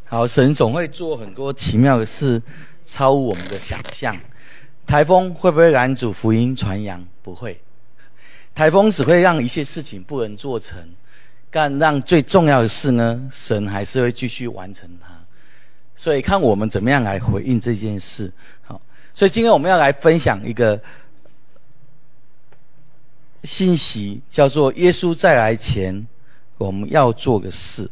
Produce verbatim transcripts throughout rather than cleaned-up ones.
好，神总会做很多奇妙的事，超乎我们的想象。台风会不会拦阻福音传扬？不会。台风只会让一些事情不能做成，但让最重要的事呢，神还是会继续完成它。所以看我们怎么样来回应这件事。好，所以今天我们要来分享一个信息，叫做耶稣再来前我们要做的事。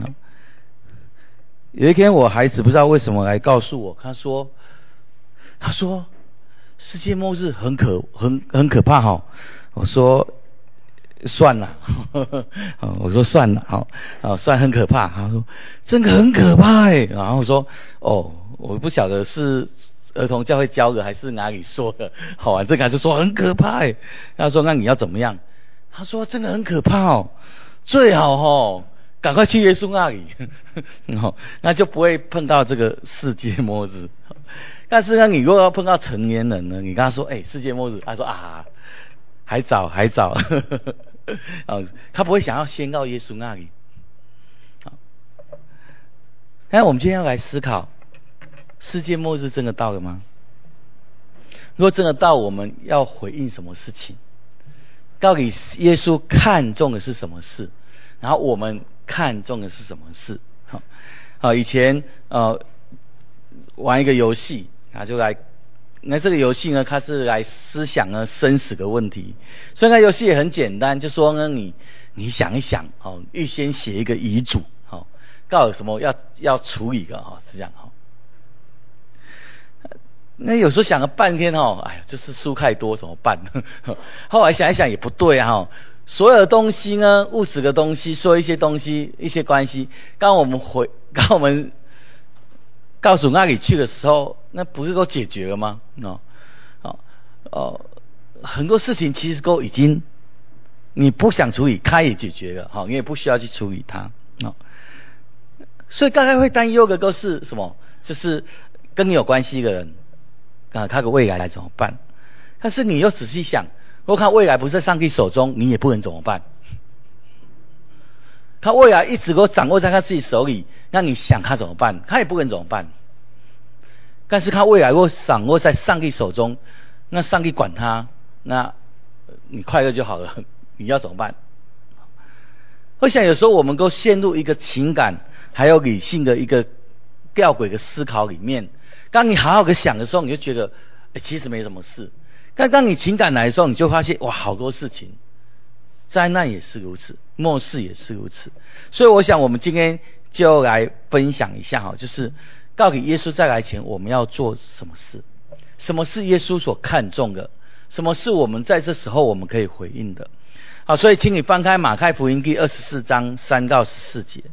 有一天我孩子不知道为什么来告诉我，他说他说世界末日很可很很可怕齁。我说算了我说算了好好算很可怕。他说真的很可怕诶。然后我说哦，我不晓得是儿童教会教的还是哪里说的。好玩这个还是说很可怕诶。他说那你要怎么样？他说真的很可怕哦，最好齁赶快去耶稣那里那就不会碰到这个世界末日。但是呢，你如果要碰到成年人呢，你跟他说哎、欸，世界末日，他说啊还早还早他不会想要先到耶稣那里。那我们今天要来思考，世界末日真的到了吗？如果真的到，我们要回应什么事情？到底耶稣看重的是什么事？然后我们看重的是什么事？好，好，以前呃玩一个游戏啊，就来，那这个游戏呢，它是来思想呢生死的问题。所以那游戏也很简单，就说呢你你想一想，哦，预先写一个遗嘱，哦，告有什么要要处理的，哦，是这样，哦。那有时候想了半天，哦，哎呀，就是书太多怎么办？后来想一想也不对啊，哦。所有的东西呢，物质的东西，说一些东西，一些关系，当我们回，当我们告诉那里去的时候，那不是都解决了吗？哦，哦，哦，很多事情其实都已经，你不想处理，它也解决了，好，你也不需要去处理它，哦。所以大概会担忧的都是什么？就是跟你有关系的人，啊，他的未来怎么办？但是你又仔细想，如果看未来不是在上帝手中，你也不能怎么办？他未来一直都掌握在他自己手里，那你想他怎么办？他也不能怎么办。但是他未来如果掌握在上帝手中，那上帝管他，那你快乐就好了。你要怎么办？我想有时候我们都陷入一个情感还有理性的一个吊诡的思考里面。当你好好的想的时候，你就觉得，欸，其实没什么事。但当你情感来的时候，你就发现，哇，好多事情。灾难也是如此，末世也是如此。所以我想我们今天就来分享一下，就是到底耶稣再来前我们要做什么事？什么是耶稣所看重的？什么是我们在这时候我们可以回应的？好，所以请你翻开马太福音第二十四章三到十四节。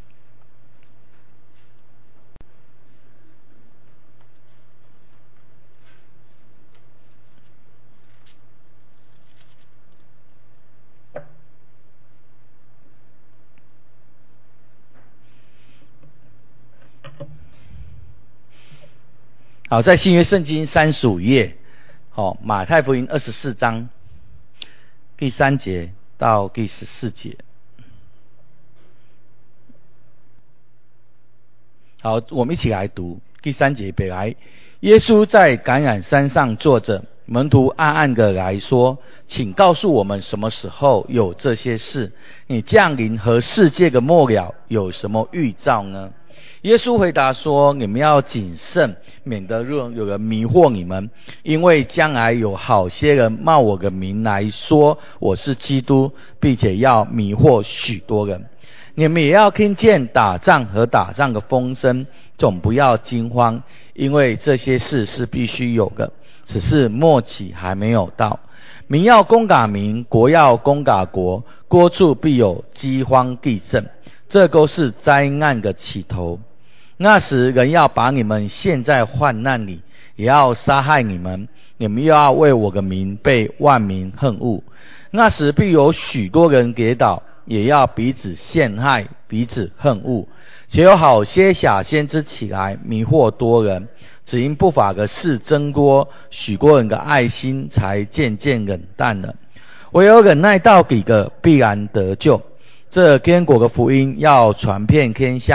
好，在新约圣经三十五页，好，马太福音二十四章第三节到第十四节。好，我们一起来读第三节。本来耶稣在橄榄山上坐着，门徒暗暗的来说，请告诉我们什么时候有这些事？你降临和世界的末了有什么预兆呢？耶稣回答说，你们要谨慎，免得有人迷惑你们，因为将来有好些人冒我的名来说我是基督，并且要迷惑许多人。你们也要听见打仗和打仗的风声，总不要惊慌，因为这些事是必须有的，只是末期还没有到。民要攻打民，国要攻打国，多处必有饥荒地震，这都是灾难的起头。那时人要把你们陷在患难里，也要杀害你们，你们又要为我的名被万民恨恶。那时必有许多人跌倒，也要彼此陷害，彼此恨恶。且有好些假先知起来迷惑多人，只因不法的事增多，许多人的爱心才渐渐冷淡了。唯有忍耐到底的必然得救。这天国的福音要传遍天下，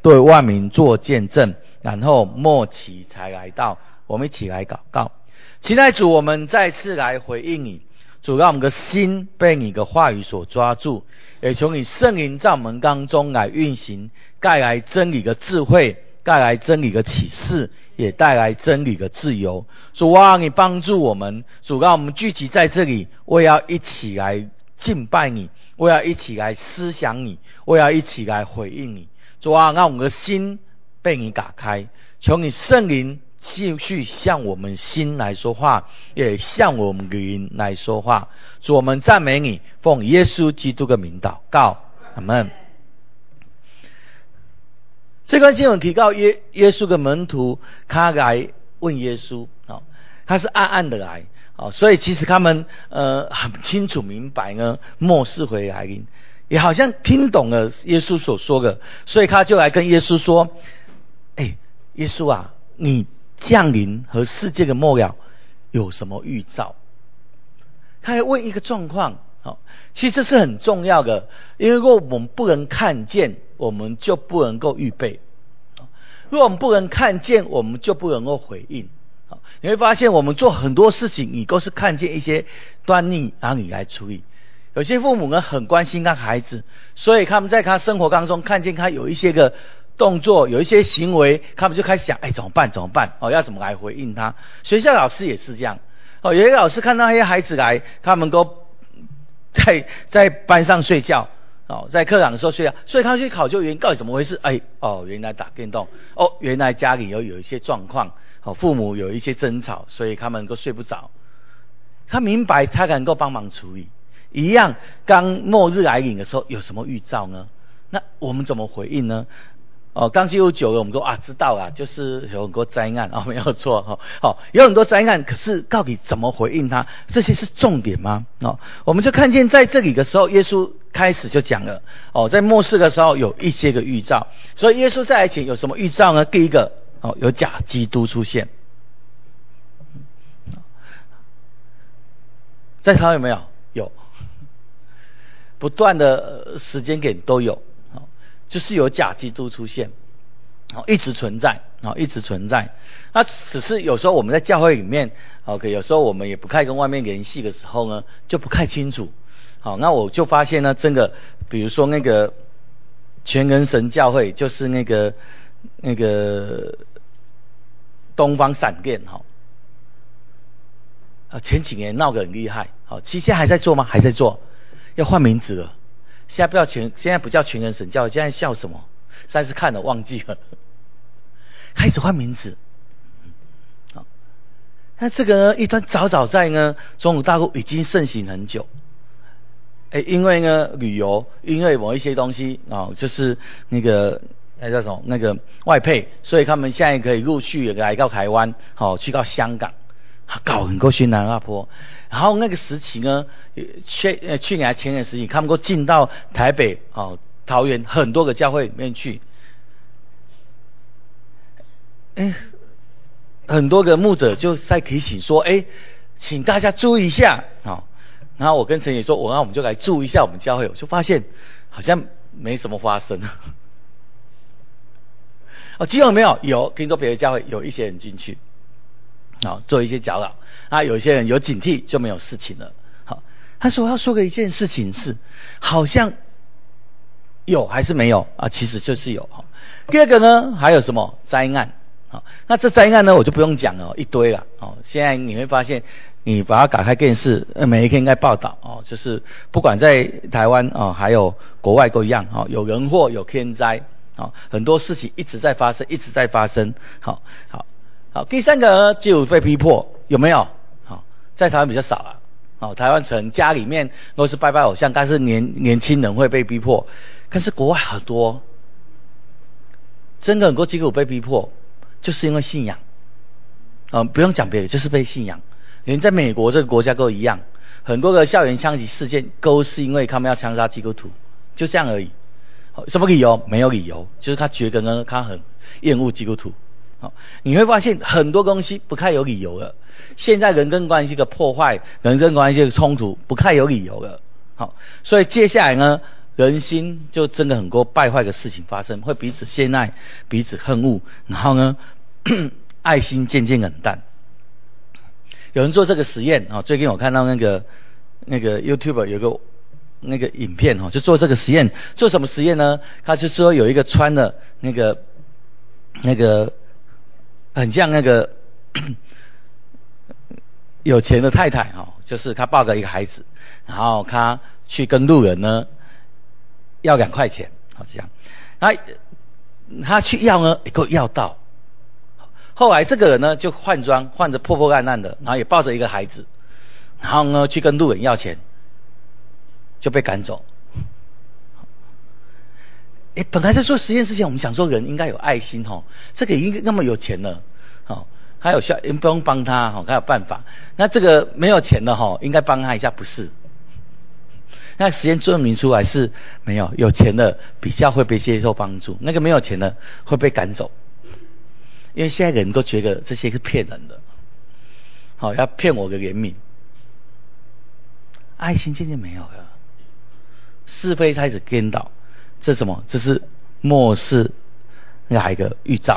对万民做见证，然后末期才来到。我们一起来祷告。亲爱的主，我们再次来回应你，主，让我们的心被你的话语所抓住，也求你圣灵在我们当中来运行，带来真理的智慧，带来真理的启示，也带来真理的自由。主啊，你帮助我们，主，让我们聚集在这里，我也要一起来敬拜你，我要一起来思想你，我要一起来回应你。主啊，让我们的心被你打开，求你圣灵继续向我们心来说话，也向我们的灵来说话。主，我们赞美你，奉耶稣基督的名祷告，阿们。这段经文提到耶耶稣的门徒，他来问耶稣，哦，他是暗暗的来，哦，所以其实他们呃很清楚明白呢，末世会来临，也好像听懂了耶稣所说的，所以他就来跟耶稣说：“哎，耶稣啊，你降临和世界的末了有什么预兆？”他还问一个状况，哦，其实这是很重要的，因为如果我们不能看见，我们就不能够预备；如果我们不能看见，我们就不能够回应。你会发现，我们做很多事情，你都是看见一些端倪，然后你来处理。有些父母呢很关心他孩子，所以他们在他生活当中看见他有一些个动作，有一些行为，他们就开始想：哎，怎么办？怎么办？哦，要怎么来回应他？学校老师也是这样。哦，有些老师看到那些孩子来，他们都在在班上睡觉。哦，在课堂的时候睡觉，所以他去考究原因到底怎么回事。哎，哦，原来打电动，哦，原来家里有有一些状况，哦，父母有一些争吵，所以他们都睡不着。他明白，他能够帮忙处理。一样，当末日来临的时候，有什么预兆呢？那我们怎么回应呢？哦，刚进入久了，我们都啊知道啦，就是有很多灾难哦，没有错哈。好，哦，有很多灾难，可是到底怎么回应它？这些是重点吗？哦，我们就看见在这里的时候，耶稣开始就讲了哦，在末世的时候有一些个预兆，所以耶稣在来前有什么预兆呢？第一个哦，有假基督出现，在台湾有没有？有，不断的时间点都有。就是有假基督出现，一直存在，一直存在。那只是有时候我们在教会里面 ，OK， 有时候我们也不太跟外面联系的时候呢，就不太清楚。好，那我就发现呢，真的，比如说那个全人神教会，就是那个那个东方闪电，哈，啊，前几年闹得很厉害，好，期间还在做吗？还在做，要换名字了。现在不叫全，现在不叫全人神教，现在叫什么？上次看了忘记了，开始换名字。好，那这个呢，一端早早在呢中国大陆已经盛行很久。哎，因为呢旅游，因为某一些东西啊，哦，就是那个那叫什么那个外配，所以他们现在可以陆续来到台湾，好，哦，去到香港，搞很多去南亚坡。然后那个时期呢，去呃去年前年时期，他们都进到台北哦、桃园很多个教会里面去，哎，很多个牧者就在提醒说，哎，请大家注意一下，哦，然后我跟陈也说，我那我们就来注意一下我们教会，我就发现好像没什么发生。哦，基本没有，有听说别的教会有一些人进去，好，哦，做一些搅扰。啊，有一些人有警惕就没有事情了。好，他说要说的一件事情是，好像有还是没有啊？其实就是有。第二个呢，还有什么灾难？好，那这灾难呢，我就不用讲了，一堆了。哦，现在你会发现，你把它打开电视，每一天应该报道哦，就是不管在台湾哦，还有国外都一样哦，有人祸，有天灾，哦，很多事情一直在发生，一直在发生。好，好，好，第三个呢，就被逼迫。有没有？好，在台湾比较少啊。好，台湾城家里面都是拜拜偶像，但是年年轻人会被逼迫。可是国外很多，真的很多基督徒被逼迫，就是因为信仰。啊，不用讲别的，就是被信仰。连在美国这个国家都一样，很多的校园枪击事件都是因为他们要枪杀基督徒，就这样而已。什么理由？没有理由，就是他觉得呢，他很厌恶基督徒。好，你会发现很多东西不太有理由了。现在人跟关系的破坏，人跟关系的冲突不太有理由了。好，所以接下来呢， 人心就真的很多败坏的事情发生，会彼此陷害，彼此恨恶，然后呢，爱心渐渐冷淡。有人做这个实验啊，最近我看到那个那个 YouTube 有个那个影片哈，就做这个实验。做什么实验呢？他就说有一个穿了那个那个很像那个有钱的太太哈，就是他抱着一个孩子，然后他去跟路人呢要两块钱，好这样，他他去要呢，也够要到。后来这个人呢就换装，换着破破烂烂的，然后也抱着一个孩子，然后呢去跟路人要钱，就被赶走。诶，本来在做实验之前，我们想说人应该有爱心吼，这个已经那么有钱了，好，还有需要不用帮他吼，还有办法。那这个没有钱的吼，应该帮他一下，不是？那实验证明出来是没有，有钱的比较会被接受帮助，那个没有钱的会被赶走。因为现在人都觉得这些是骗人的，好，要骗我的怜悯，爱心渐渐没有了，是非开始颠倒，这是什么？这是末世来的预兆。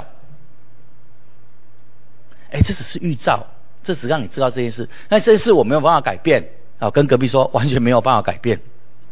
哎，这只是预兆，这只让你知道这件事，但这件事我没有办法改变，好，跟隔壁说完全没有办法改变，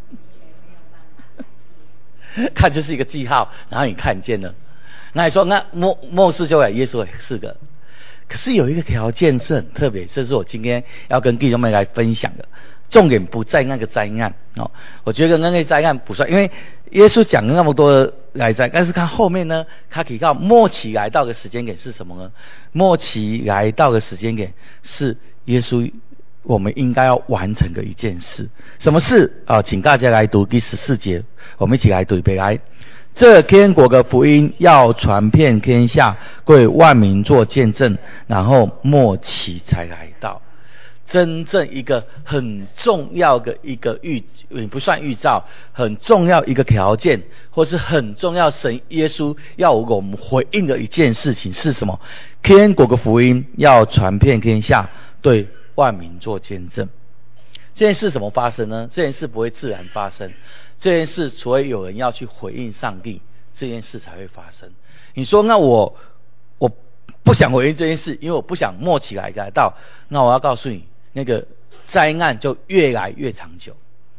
它就是一个记号，然后你看见了。那你说，那末末世就来，耶稣也是个，可是有一个条件是很特别，这是我今天要跟弟兄们来分享的。重点不在那个灾难哦，我觉得那个灾难不算，因为耶稣讲了那么多来灾，但是他后面呢，他提到末期来到的时间点是什么呢？末期来到的时间点是耶稣我们应该要完成的一件事。什么事啊？请大家来读第十四节，我们一起来读一遍来。这天国的福音要传遍天下，为万民做见证，然后末期才来到。真正一个很重要的一个预，不算预兆，很重要一个条件，或是很重要神耶稣要我们回应的一件事情是什么？天国的福音要传遍天下，对万民做见证。这件事怎么发生呢？这件事不会自然发生，这件事除非有人要去回应上帝，这件事才会发生。你说那我我不想回应这件事，因为我不想末期来到，那我要告诉你，那个灾难就越来越长久。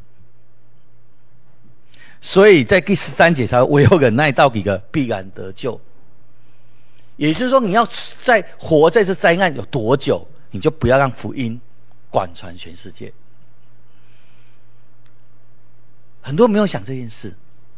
所以在第十三节才唯有忍耐到底的必然得救。也就是说，你要在活在这灾难有多久，你就不要让福音贯穿全世界。很多人没有想这件事，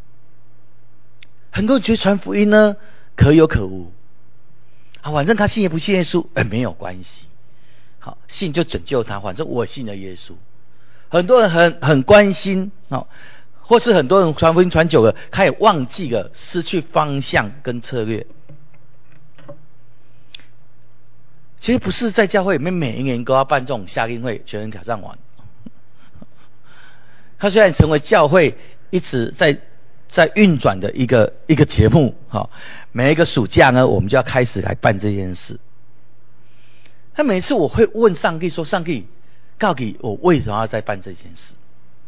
很多人觉得传福音呢可有可无啊，反正他信也不信耶稣，哎，没有关系。好，信就拯救他，反正我信了耶稣。很多人很很关心哦，或是很多人传福音传久了，他也忘记了，失去方向跟策略。其实不是在教会里面每一年都要办这种夏令会、全人挑战完。它虽然成为教会一直在在运转的一个一个节目，哈，每一个暑假呢，我们就要开始来办这件事。他每次我会问上帝说：“上帝，到底我为什么要再办这件事？”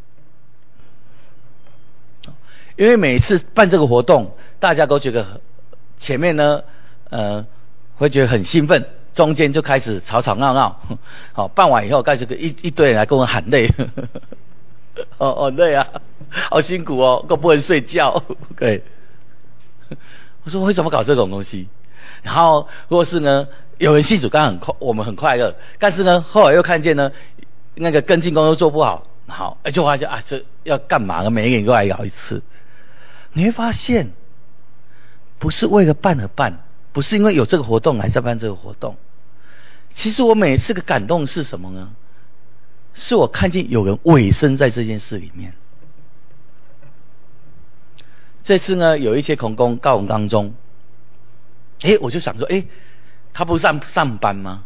因为每一次办这个活动，大家都觉得前面呢，呃，会觉得很兴奋，中间就开始吵吵闹闹，好，办完以后开始一一堆人来跟我喊累。哦哦累啊，好辛苦哦，都不能睡觉。对，我说为什么搞这种东西？然后如果是呢，有人信主刚很快，我们很快乐，但是呢，后来又看见呢，那个跟进工作做不好，好，就发现啊，这要干嘛呢？每一个人都来搞一次，你会发现，不是为了办而办，不是因为有这个活动来再办这个活动。其实我每次的感动是什么呢？是我看见有人委身在这件事里面。这次呢，有一些同工到我们当中，诶，我就想说，诶，他不是上上班吗？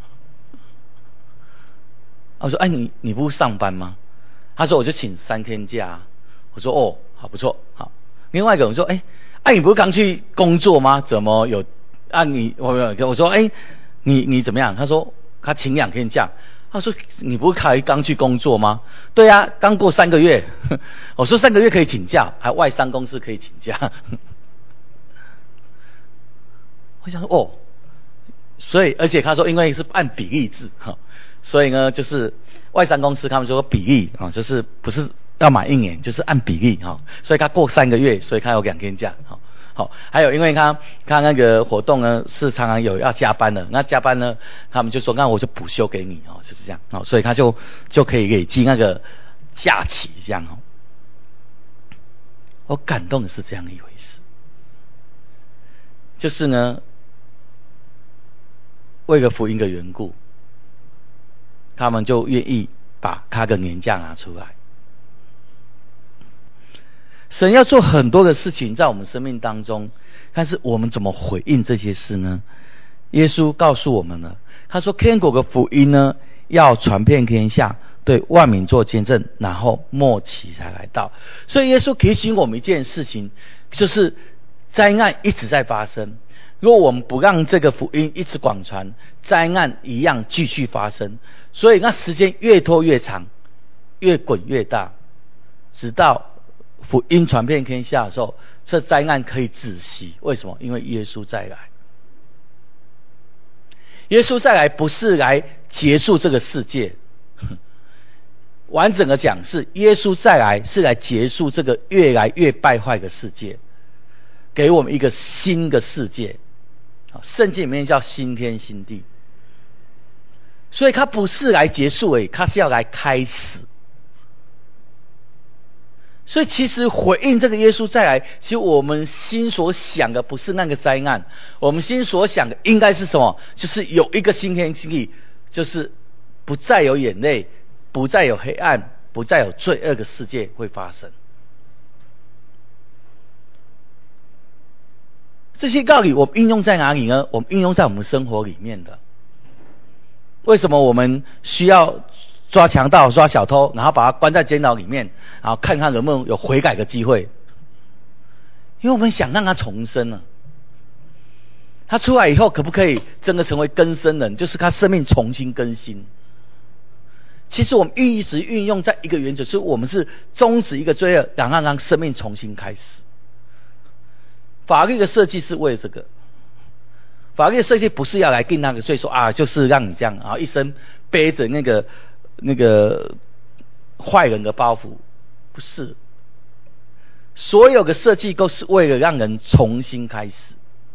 我说，哎，你你不是上班吗？他说，我就请三天假。我说，哦，好不错，好。另外一个人说，哎，哎，你不是刚去工作吗？怎么有啊你？我我我说，哎，你你怎么样？他说他请两天假。 他说你不是才刚去工作吗？对啊，刚过三个月。我说三个月可以请假，还外商公司可以请假。我想说哦，所以而且他说因为是按比例制哈，所以呢就是外商公司他们说比例啊，就是不是要满一年，就是按比例哈，所以他过三个月，所以他有两天假哈。好，还有因为他他那个活动呢是常常有要加班的，那加班呢他们就说那我就补休给你哦，就是这样哦，所以他就就可以累积那个假期这样哦。我感动的是这样一回事，就是呢为了福音的缘故，他们就愿意把他的年假拿出来。神要做很多的事情在我们生命当中，但是我们怎么回应这些事呢？耶稣告诉我们了，他说天国的福音呢要传遍天下，对万民做见证，然后末期才来到。所以耶稣提醒我们一件事情，就是灾难一直在发生，如果我们不让这个福音一直广传，灾难一样继续发生，所以那时间越拖越长，越滚越大，直到福音传遍天下的时候，这灾难可以止息。为什么？因为耶稣再来。耶稣再来不是来结束这个世界，完整的讲是耶稣再来是来结束这个越来越败坏的世界，给我们一个新的世界。圣经里面叫新天新地，所以他不是来结束而已，他是要来开始。所以其实回应这个耶稣再来，其实我们心所想的不是那个灾难，我们心所想的应该是什么？就是有一个新天新地，就是不再有眼泪，不再有黑暗，不再有罪恶的世界会发生。这些道理我们应用在哪里呢？我们应用在我们生活里面的。为什么我们需要抓强盗、抓小偷，然后把他关在监牢里面，然后看看能不能有悔改的机会？因为我们想让他重生啊。他出来以后可不可以真的成为更生人？就是他生命重新更新。其实我们一直运用在一个原则，是我们是终止一个罪恶，然后让生命重新开始。法律的设计是为了这个，法律的设计不是要来定那个罪，说啊就是让你这样啊一生背着那个那个坏人的包袱，不是。所有的设计都是为了让人重新开始。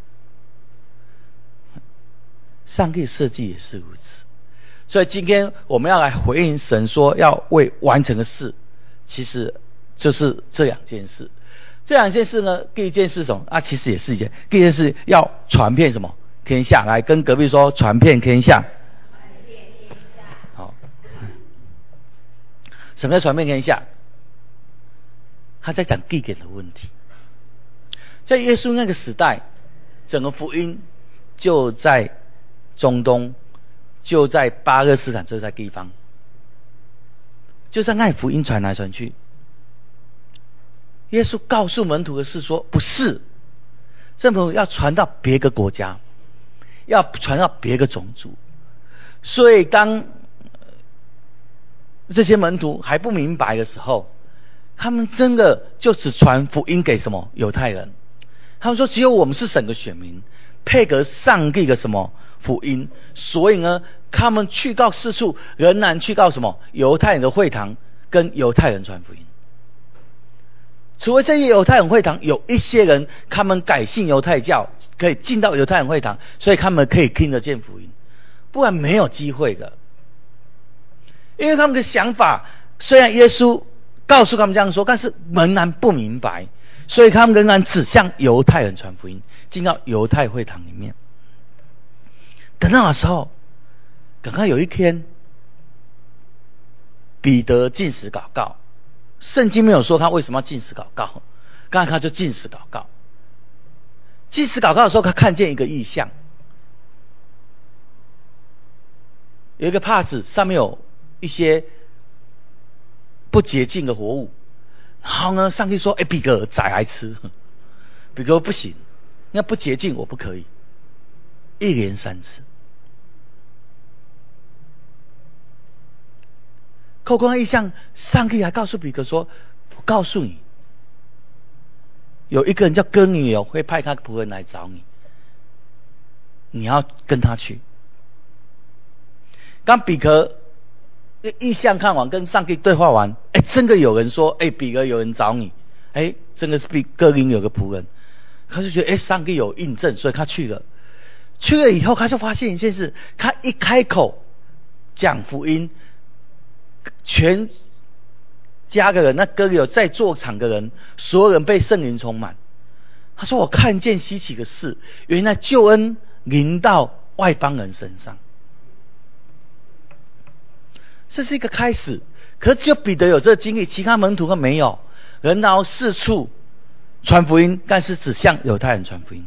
上帝设计也是如此。所以今天我们要来回应神说要为完成的事，其实就是这两件事。这两件事呢，第一件事什么？啊，其实也是一件。第一件事要传遍什么？天下。来跟隔壁说，传遍天下。好，什么叫传遍天下？他在讲地点的问题。在耶稣那个时代，整个福音就在中东，就在巴勒斯坦这块地方，就在那里福音传来传去。耶稣告诉门徒的是说，不是，这门徒要传到别个国家，要传到别个种族。所以当这些门徒还不明白的时候，他们真的就只传福音给什么犹太人。他们说只有我们是神的选民，配合上帝的什么福音，所以呢他们去告四处，仍然去告什么犹太人的会堂，跟犹太人传福音。除了这些犹太人会堂，有一些人他们改信犹太教，可以进到犹太人会堂，所以他们可以听得见福音，不然没有机会的。因为他们的想法，虽然耶稣告诉他们这样说，但是仍然不明白，所以他们仍然只向犹太人传福音，进到犹太会堂里面。等到的时候，等到有一天，彼得禁食祷告，圣经没有说他为什么要禁食祷告，刚才他就禁食祷告。禁食祷告的时候，他看见一个异象，有一个帕子，上面有一些不洁净的活物。然后呢，上帝说：“哎，彼得宰来吃。”彼得说：“不行，那不洁净，我不可以。”一连三次。 透过那异象，上帝还告诉彼得说：“我告诉你，有一个人叫哥尼流，会派他仆人来找你，你要跟他去。”当彼得异象看完，跟上帝对话完，哎，真的有人说：“哎，彼得有人找你。”哎，真的是比哥尼流有个仆人，他就觉得哎，上帝有印证，所以他去了。去了以后，他就发现一件事：他一开口讲福音，全家的人，那哥尼流在座场的人，所有人被圣灵充满。他说：“我看见稀奇的事，原来救恩临到外邦人身上。”这是一个开始，可是只有彼得有这个经历，其他门徒都没有。人然后四处传福音，但是只向犹太人传福音。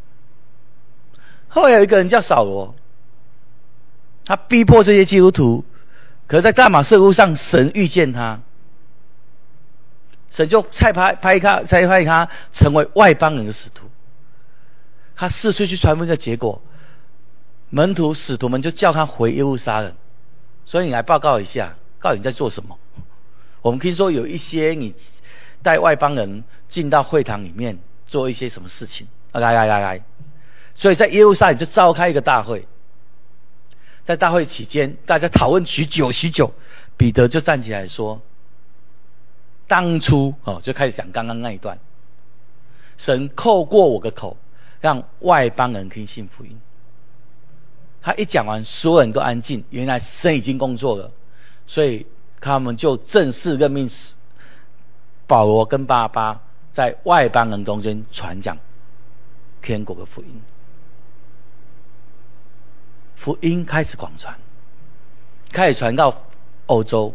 后来有一个人叫扫罗，他逼迫这些基督徒，可是在大马色路上，神遇见他，神就差派派他，差派他成为外邦人的使徒。他四处去传福音的结果，门徒使徒们就叫他回耶路撒冷。所以你来报告一下，告诉你在做什么。我们听说有一些你带外邦人进到会堂里面做一些什么事情，来来来来，所以在耶路撒冷就召开一个大会。在大会期间，大家讨论许久许久，彼得就站起来说：“当初哦，就开始讲刚刚那一段，神透过我的口，让外邦人听信福音。”他一讲完，所有人都安静。原来神已经工作了，所以他们就正式任命保罗跟巴拿巴在外邦人中间传讲天国的福音。福音开始广传，开始传到欧洲。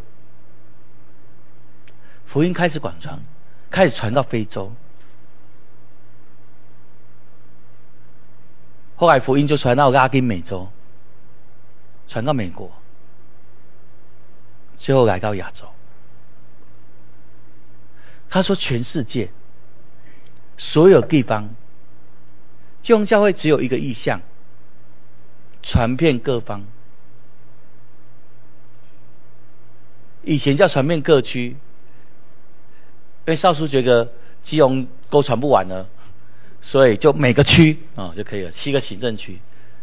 福音开始广传，开始传到非洲。后来福音就传到拉丁美洲，传到美国，最后来到亚洲。他说全世界所有地方，救恩教会只有一个意向，传遍各方。以前叫传遍各区，因为少数觉得基隆都传不完了，所以就每个区啊、哦、就可以了，七个行政区。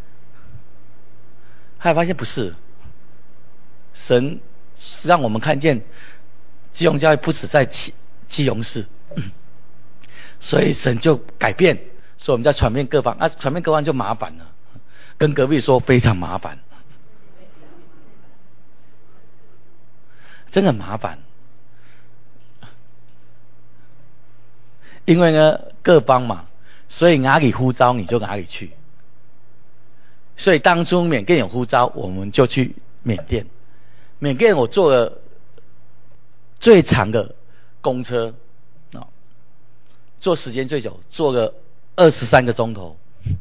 后来发现不是，神让我们看见基隆教会不止在基基隆市，所以神就改变，所以我们在传遍各方。啊，传遍各方就麻烦了，跟隔壁说非常麻烦，真的很麻烦。因为呢各方嘛，所以哪里呼召你就哪里去。所以当初缅甸有呼召，我们就去缅甸。缅甸我坐了最长的公车，哦，坐时间最久，坐了二十三个钟头，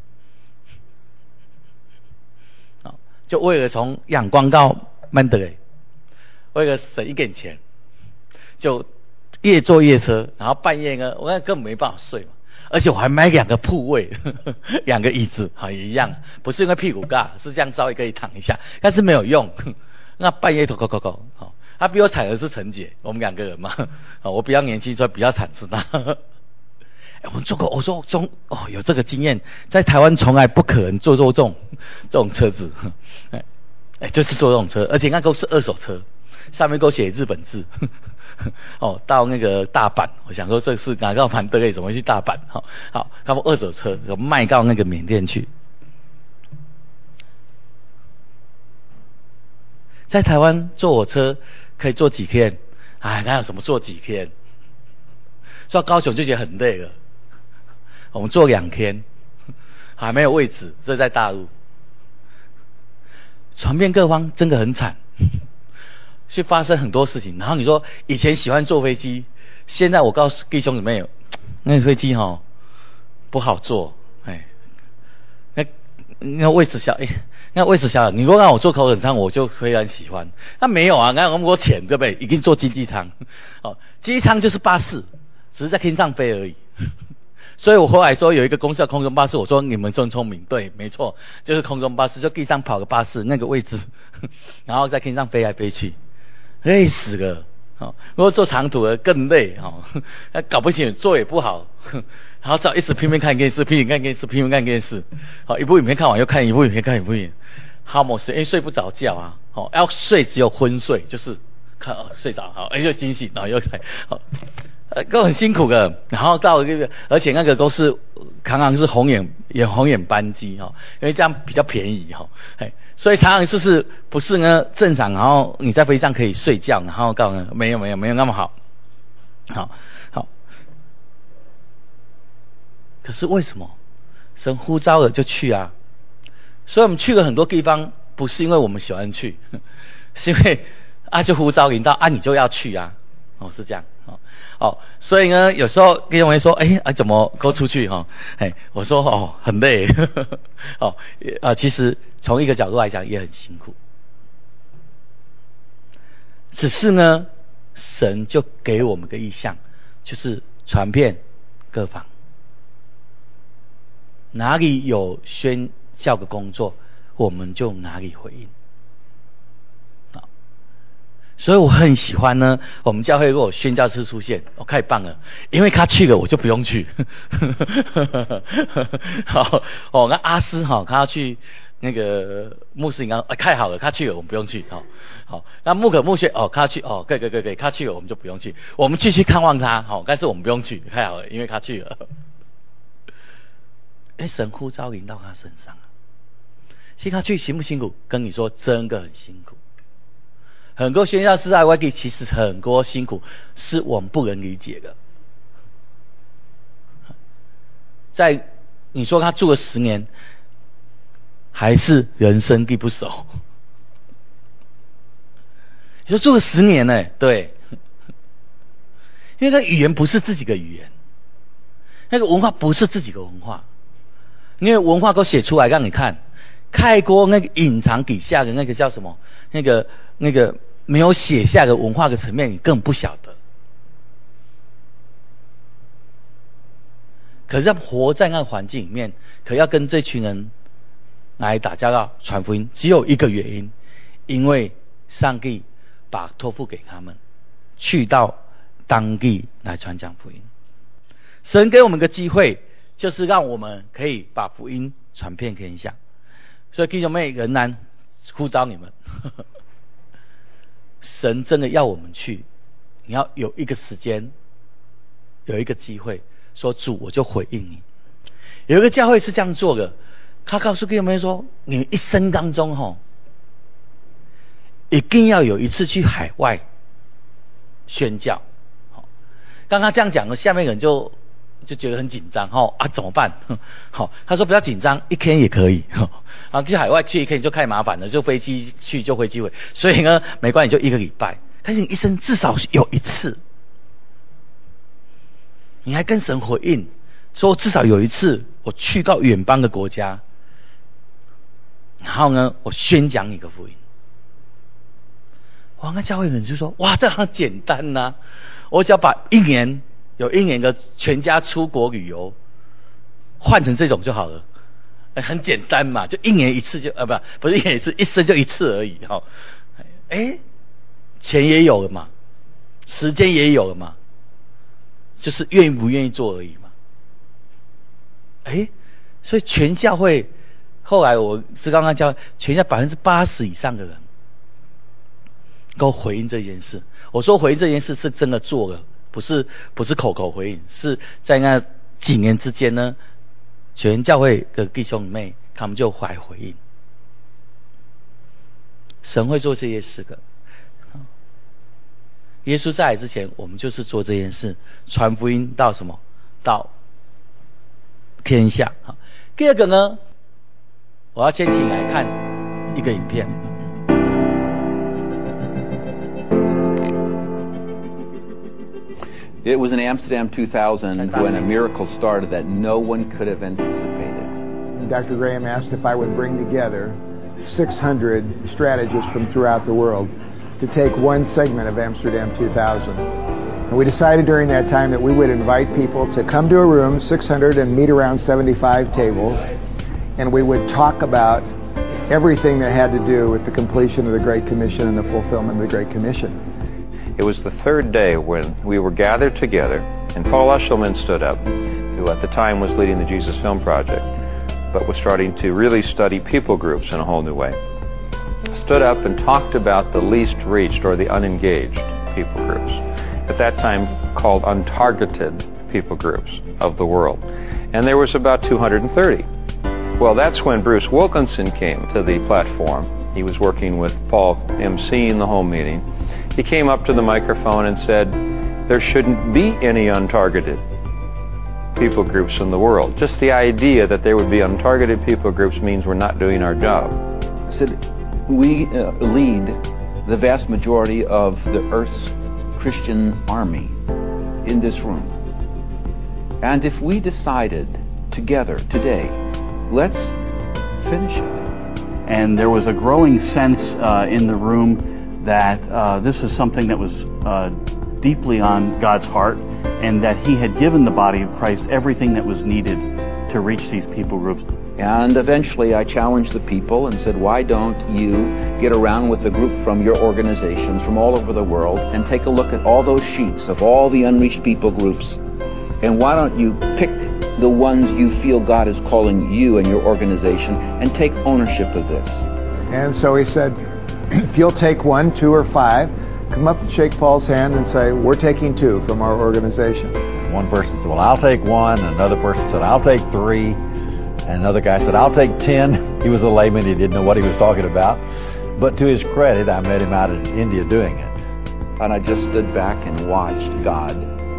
哦，就为了从仰光到曼德雷，为了省一点钱，就夜坐夜车，然后半夜呢，我那根本没办法睡嘛。而且我还买两个铺位，两个椅子，好也一样，不是因为屁股大，是这样稍微可以躺一下，但是没有用。那半夜头扣扣扣，好，他比我惨的是陈姐，我们两个人嘛，好，我比较年轻，所以比较惨是他。哎，我们坐过欧洲中哦，有这个经验，在台湾从来不可能坐坐这种这种车子，哎哎，就是坐这种车，而且那都是二手车，上面都写日本字。哦，到那个大阪，我想说这是哪个盘对，怎么会去大阪？好，好，他们二手车有卖到那个缅甸去。在台湾坐火车可以坐几天？哎，哪有什么坐几天？坐高雄就觉得很累了。我们坐两天，还没有位置，这在大陆。传遍各方真的很惨。去发生很多事情，然后你说以前喜欢坐飞机，现在我告诉弟兄姊妹，那飞机齁不好坐，哎，那那位置小，哎，那位置小，你如果让我坐头等舱，我就非常喜欢。那没有啊，哪有那么多钱，对不对？一定坐经济舱，哦，经济舱就是巴士，只是在天上飞而已。所以我后来说有一个公司叫空中巴士，我说你们真聪明，对，没错，就是空中巴士，就地上跑个巴士那个位置，然后在天上飞来飞去。 累死了。哦，如果做长途的更累哦，那搞不清楚做也不好，然后只好一直拼命看电视，拼命看电视，拼命看电视。好，一部影片看完又看一部影片，看一部影片，好某时因为睡不着觉啊，哦，要睡只有昏睡，就是看哦睡着，好，哎又惊醒，然后又看，好，呃都很辛苦的。然后到这个，而且那个都是常常是红眼演红眼班机哦，因为这样比较便宜哈，哎。所以常常就是不是呢正常，然后你在飞机上可以睡觉，然后告诉你没有没有没有那么好，好好。可是为什么神呼召了就去啊？所以我们去了很多地方，不是因为我们喜欢去，是因为啊就呼召领到啊你就要去啊，哦是这样哦哦，所以呢有时候跟人说，哎啊怎么勾出去哈、哦？哎我说哦很累，呵呵哦呃其实从一个角度来讲也很辛苦，只是呢神就给我们个意向，就是传遍各方，哪里有宣教的工作，我们就哪里回应。所以我很喜欢呢，我们教会如果宣教士出现，哦，太棒了，因为他去了，我就不用去。好，哦，那阿斯哈、哦，他要去那个穆斯林刚，哎，太好了，他去了，我们不用去。好、哦，好，那穆可穆薛，哦，他去，哦，可以可以可以可以，他去了，我们就不用去，我们继续看望他，好、哦，但是我们不用去，太好了，因为他去了。哎，神呼召临到他身上啊，其实他去辛不辛苦？跟你说，真的很辛苦。很多宣教士在外地，其实很多辛苦是我们不能理解的。在你说他住了十年，还是人生地不熟。你说住了十年呢？对，因为那语言不是自己的语言，那个文化不是自己的文化，因为文化都写出来让你看，太多那个隐藏底下的那个叫什么？那个那个没有写下的文化的层面，你更不晓得。可是要活在那个环境里面，可要跟这群人来打交道、传福音，只有一个原因，因为上帝把托付给他们，去到当地来传讲福音。神给我们个机会，就是让我们可以把福音传遍天下。所以弟兄妹仍然呼召你们，神真的要我们去，你要有一个时间，有一个机会。说主我就回应你。有一个教会是这样做的，他告诉弟兄们说，你们一生当中齁，一定要有一次去海外宣教。刚刚这样讲了，下面人就就觉得很紧张齁啊怎么办？好，他说不要紧张，一天也可以。啊去海外去一天就太麻烦了，就飞机去就飞机回，所以呢没关系，就一个礼拜。但是你一生至少有一次。你还跟神回应，说至少有一次我去到远邦的国家，然后呢，我宣讲你的福音。哇，那教会人就说，哇，这很简单呐、啊，我只要把一年有一年的全家出国旅游换成这种就好了，欸、很简单嘛，就一年一次就呃不不是一年一次，一生就一次而已哈、哦。哎，钱也有了嘛，时间也有了嘛。就是愿意不愿意做而已嘛。哎，所以全教会后来我是刚刚教全教百分之八十以上的人都回应这件事。我说回应这件事是真的做了，不是不是口口回应，是在那几年之间呢，全教会的弟兄妹他们就来回应。神会做这些事的。耶稣在来之前，我们就是做这件事，传福音到什么？到天下。好，第二个呢，我要先请来看一个影片。 It was in Amsterdam two thousand when a miracle started that no one could have anticipated. Doctor Graham asked if I would bring together six hundred strategists from throughout the world to take one segment of Amsterdam two thousand. And we decided during that time that we would invite people to come to a room, six hundred, and meet around seventy-five tables, and we would talk about everything that had to do with the completion of the Great Commission and the fulfillment of the Great Commission. It was the third day when we were gathered together, and Paul Eshelman stood up, who at the time was leading the Jesus Film Project, but was starting to really study people groups in a whole new way. Stood up and talked about the least reached or the unengaged people groups, at that time called untargeted people groups of the world. And there was about two hundred thirty. Well, that's when Bruce Wilkinson came to the platform. He was working with Paul emceeing the whole meeting. He came up to the microphone and said, there shouldn't be any untargeted people groups in the world. Just the idea that there would be untargeted people groups means we're not doing our job. I said, we uh, lead the vast majority of the Earth's Christian army in this room. And if we decided together today, let's finish it. And there was a growing sense uh, in the room that uh, this is something that was uh, deeply on God's heart, and that He had given the body of Christ everything that was needed to reach these people groups. And eventually I challenged the people and said, why don't you get around with a group from your organizations from all over the world and take a look at all those sheets of all the unreached people groups, and why don't you pick the ones you feel God is calling you and your organization and take ownership of this. And so he said, if you'll take one, two, or five, come up and shake Paul's hand and say, we're taking two from our organization. One person said, well, I'll take one. And another person said, I'll take three. And another guy said, I'll take ten. He was a layman. He didn't know what he was talking about. But to his credit, I met him out in India doing it. And I just stood back and watched God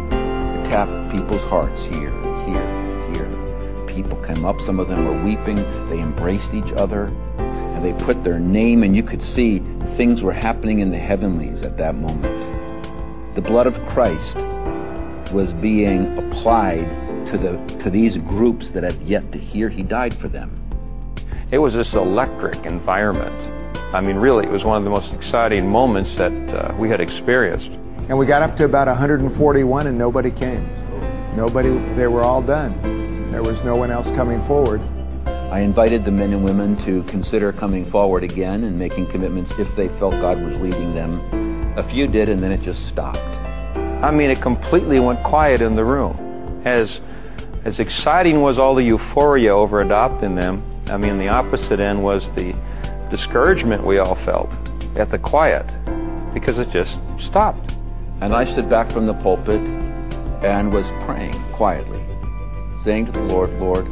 tap people's hearts here, here, here. People came up. Some of them were weeping. They embraced each other. And they put their name, and you could see things were happening in the heavenlies at that moment. The blood of Christ was being applied to the to these groups that had yet to hear. He died for them. It was this electric environment. I mean, really, it was one of the most exciting moments that uh, we had experienced. And we got up to about one hundred forty-one, and nobody came. Nobody, they were all done. There was no one else coming forward. I invited the men and women to consider coming forward again and making commitments if they felt God was leading them. A few did, and then it just stopped. I mean, it completely went quiet in the room. As as exciting was all the euphoria over adopting them, I mean, the opposite end was the discouragement we all felt at the quiet, because it just stopped. And I stood back from the pulpit and was praying quietly, saying to the Lord, Lord,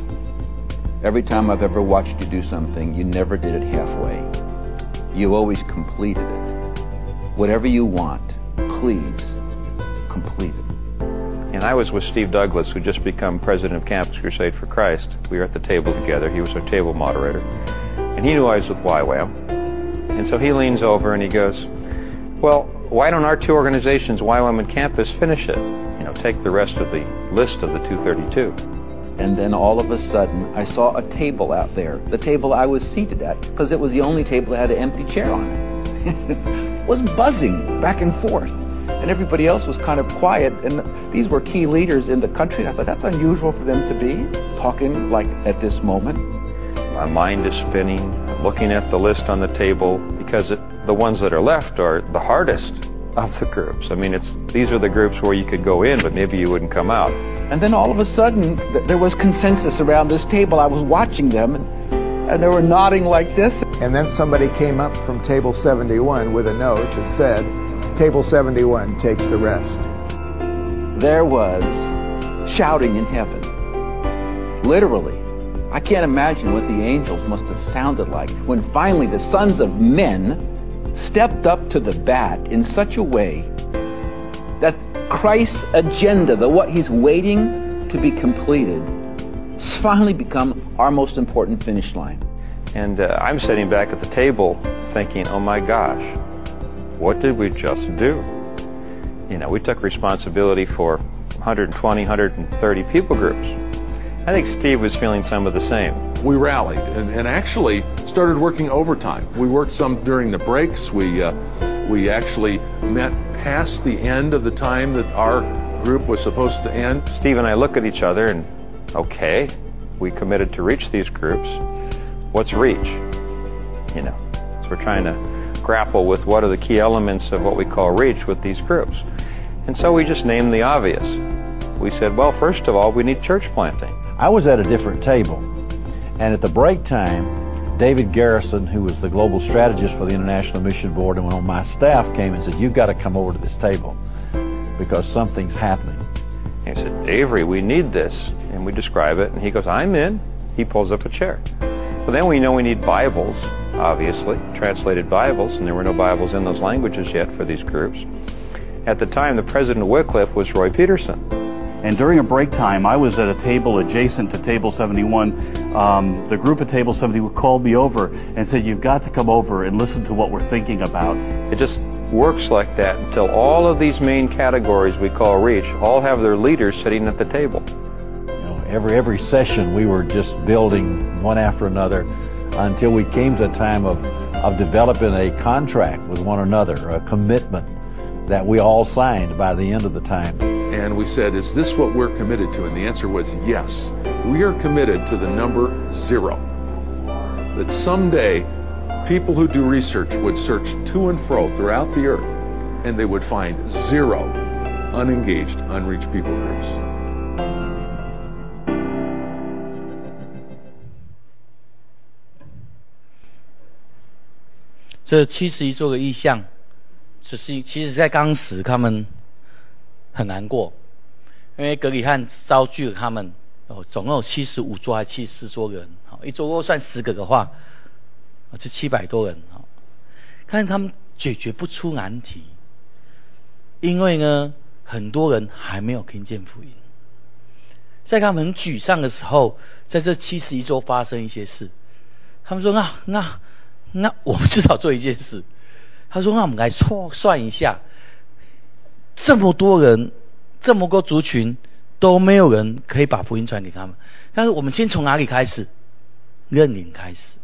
every time I've ever watched you do something, you never did it halfway. You always completed it. Whatever you want, please complete it. And I was with Steve Douglas, who just become president of Campus Crusade for Christ. We were at the table together. He was our table moderator. And he knew I was with Y WAM. And so he leans over and he goes, well, why don't our two organizations, Y WAM and Campus, finish it? You know, take the rest of the list of the two thirty-two. And then all of a sudden, I saw a table out there, the table I was seated at, because it was the only table that had an empty chair on it. It was buzzing back and forth. And everybody else was kind of quiet. And these were key leaders in the country. And I thought, that's unusual for them to be talking like at this moment. My mind is spinning. I'm looking at the list on the table, because it, the ones that are left are the hardest of the groups. I mean, it's these are the groups where you could go in, but maybe you wouldn't come out. And then all of a sudden, th- there was consensus around this table. I was watching them, and, and they were nodding like this. And then somebody came up from table seventy-one with a note that said, table seventy-one takes the rest. There was shouting in heaven. Literally. I can't imagine what the angels must have sounded like when finally the sons of men stepped up to the bat in such a way that Christ's agenda, the what he's waiting to be completed, has finally become our most important finish line. And uh, I'm sitting back at the table thinking, oh my gosh, what did we just do? You know, we took responsibility for one hundred twenty, one hundred thirty people groups. I think Steve was feeling some of the same. We rallied and, and actually started working overtime. We worked some during the breaks. We uh, we actually met past the end of the time that our group was supposed to end. Steve and I look at each other and, okay, we committed to reach these groups. What's reach? You know, so we're trying to grapple with what are the key elements of what we call REACH with these groups. And so we just named the obvious. We said, well, first of all, we need church planting. I was at a different table, and at the break time, David Garrison, who was the global strategist for the International Mission Board and on my staff, came and said, you've got to come over to this table because something's happening. And he said, Avery, we need this. And we describe it, and he goes, I'm in. He pulls up a chair. But then we know we need Bibles, obviously, translated Bibles, and there were no Bibles in those languages yet for these groups. At the time, the president of Wycliffe was Roy Peterson. And during a break time, I was at a table adjacent to Table seventy-one. Um, the group at Table seventy-one called me over and said, you've got to come over and listen to what we're thinking about. It just works like that until all of these main categories we call REACH all have their leaders sitting at the table. You know, every every session we were just building one after another until we came to a time of, of developing a contract with one another, a commitment that we all signed by the end of the time. And we said, is this what we're committed to? And the answer was yes. We are committed to the number zero. That someday, people who do research would search to and fro throughout the earth, and they would find zero unengaged, unreached people groups. 这七十一座的意象，只是其实在当时他们很难过，因为格里汉招聚了他们，哦，总共有七十五桌还七十四桌人，好，一桌算十个的话，这七百多人，好，看他们解决不出难题，因为呢，很多人还没有听见福音，在他们很沮丧的时候，在这七十一桌发生一些事，他们说那那那我们至少做一件事，他说那我们来算一下。这么多人，这么多族群都没有人可以把福音传给他们，但是我们先从哪里开始？认领开始，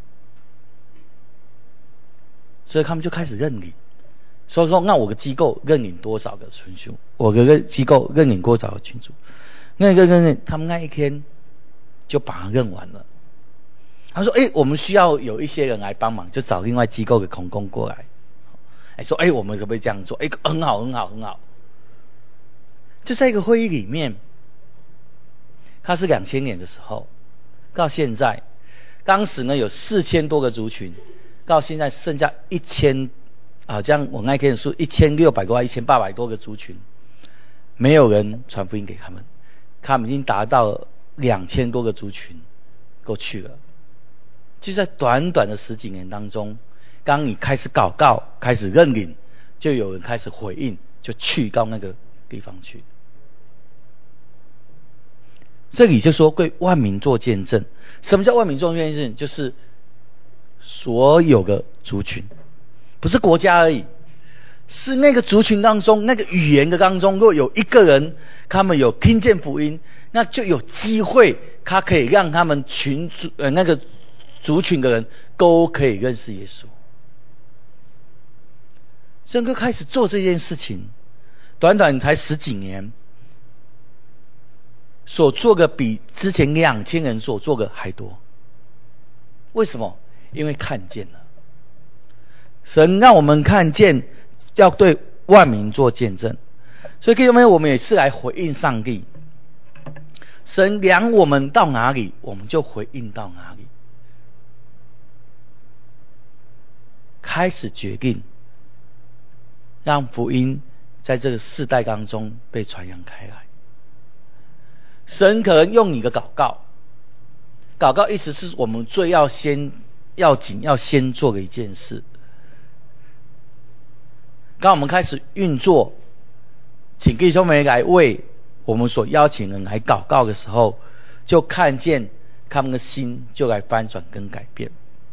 所以他们就开始认领。所以说，那我的机构认领多少个群组？我的机构认领多少个群组？那个认领，他们那一天就把它认完了。他说：“哎，我们需要有一些人来帮忙，就找另外机构的同工过来。”哎，说哎，我们可不可以这样做？哎，很好，很好，很好。就在一个会议里面，它是两千年的时候，到现在，当时呢有四千多个族群，到现在剩下一千，好像我那天的数一千六百多、一千八百多个族群，没有人传福音给他们，他们已经达到两千多个族群过去了。就在短短的十几年当中。当你开始祷告，开始认领，就有人开始回应，就去到那个地方去。这里就说对万民做见证。什么叫万民做见证？就是所有的族群，不是国家而已，是那个族群当中，那个语言的当中，若有一个人他们有听见福音，那就有机会，他可以让他们群族呃那个族群的人都可以认识耶稣。圣哥开始做这件事情，短短才十几年，所做的比之前两千人所做的还多。为什么？因为看见了，神让我们看见，要对万民做见证。所以弟兄们，我们也是来回应上帝。神量我们到哪里，我们就回应到哪里。开始决定。让福音在这个世代当中被传扬开来。神可能用你的祷告，祷告意思是我们最要先要紧要先做的一件事。当我们开始运作，请弟兄们来为我们所邀请人来祷告的时候，就看见他们的心就来翻转跟改变。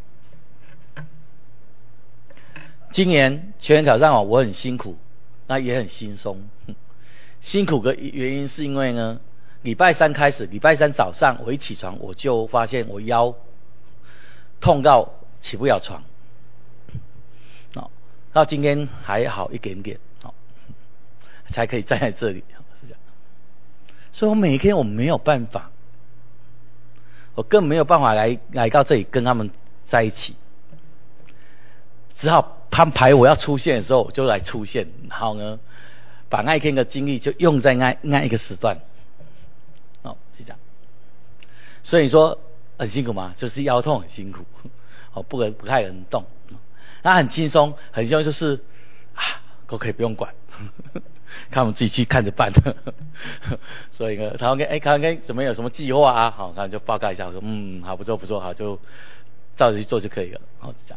今年全员挑战网我很辛苦，那也很轻松。辛苦的原因是因为呢，礼拜三开始，礼拜三早上我一起床，我就发现我腰痛到起不了床。哦，到今天还好一点点，哦，才可以站在这里，是这样。所以我每天我没有办法，我更没有办法来来到这里跟他们在一起，只好他们排我要出现的时候，我就来出现，然后呢，把那一天的精力就用在那那一个时段。哦，是这样。所以你说很辛苦吗？就是腰痛很辛苦，哦，不能不太能动。那很轻松，很轻松就是啊，都可以不用管，看我们自己去看着办。所以呢，他跟哎，他跟怎么有什么计划啊？好，然后就报告一下，我说嗯，好，不错不错，好，就照着去做就可以了。好，这样。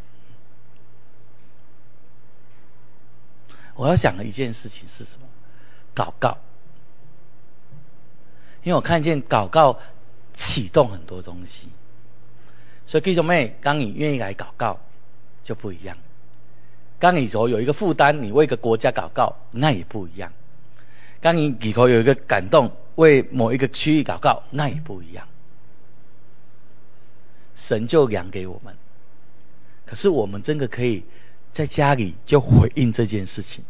我要想的一件事情是什么？祷告。因为我看见祷告启动很多东西，所以弟兄妹，当你愿意来祷告就不一样。当你说有一个负担，你为一个国家祷告，那也不一样。当你里头有一个感动，为某一个区域祷告，那也不一样。神就量给我们，可是我们真的可以在家里就回应这件事情，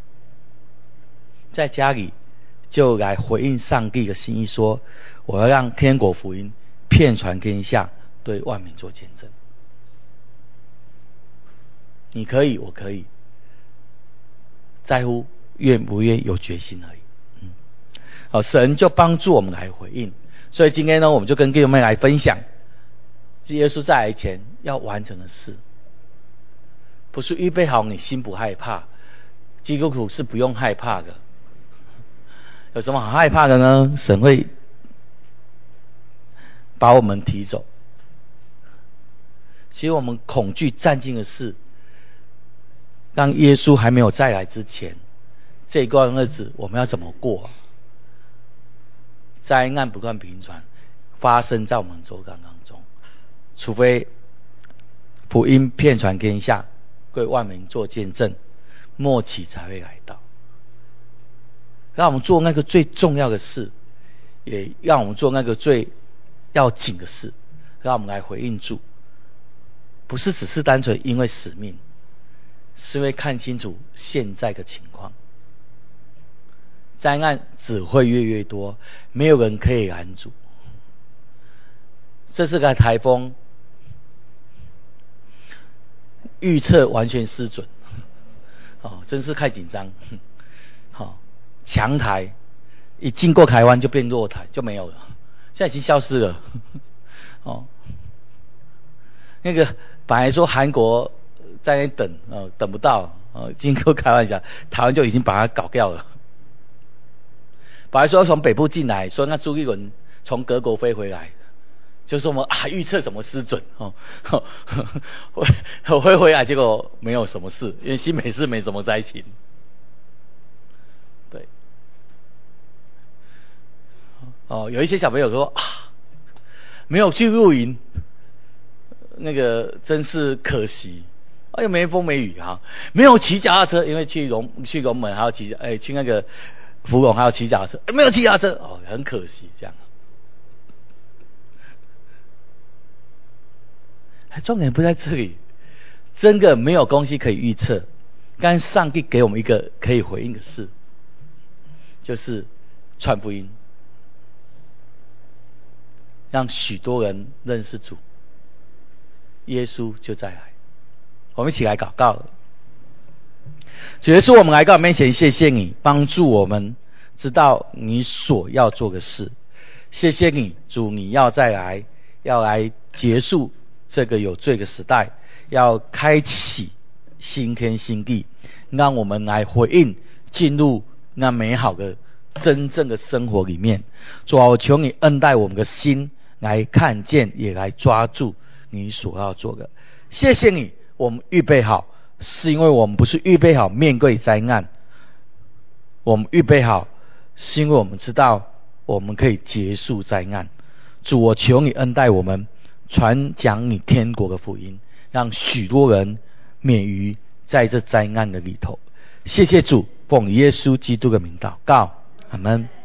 在家里就来回应上帝的心意，说我要让天国福音遍传天下，对万民做见证。你可以，我可以，在乎愿不愿有决心而已。嗯，好，神就帮助我们来回应。所以今天呢，我们就跟弟兄们来分享耶稣再来前要完成的事，不是预备好你心不害怕。基督徒是不用害怕的。有什么好害怕的呢？神会把我们提走。其实我们恐惧战惊的事，当耶稣还没有再来之前，这一段日子我们要怎么过？灾难不断频传，发生在我们周遭当中，除非福音遍传天下，为万民做见证，末期才会来到。让我们做那个最重要的事，也让我们做那个最要紧的事，让我们来回应主。不是只是单纯因为使命，是因为看清楚现在的情况。灾难只会越越多，没有人可以拦阻。这是个台风，预测完全失准，哦，真是太紧张。好、哦，强台一经过台湾就变弱台，就没有了，现在已经消失了。哦，那个本来说韩国在那等，呃，等不到，呃，经过开玩笑，台湾就已经把它搞掉了。本来说从北部进来，说那朱立伦从德国飞回来，就是我们啊预测怎么失准哦，我我飞回来结果没有什么事，因为新北市没什么灾情。对，哦，有一些小朋友说啊，没有去露营，那个真是可惜。哎，又没风没雨哈，没有骑脚踏车，因为去龙去龙门还要骑，哎，去那个福隆还要骑脚踏车，哎，没有骑脚踏车，哦，很可惜这样。重点不在这里，真的没有东西可以预测。但上帝给我们一个可以回应的事，就是传福音，让许多人认识主，耶稣就再来。我们一起来祷告。主耶稣，我们来到面前，谢谢你帮助我们知道你所要做的事。谢谢你，主，你要再来，要来结束这个有罪的时代，要开启新天新地，让我们来回应，进入那美好的真正的生活里面。主啊，我求你恩待我们的心，来看见也来抓住你所要做的。谢谢你，我们预备好，是因为我们不是预备好面对灾难，我们预备好是因为我们知道我们可以结束灾难。主，我求你恩待我们，传讲你天国的福音，让许多人免于在这灾难的里头。谢谢主，奉耶稣基督的名祷告，阿们。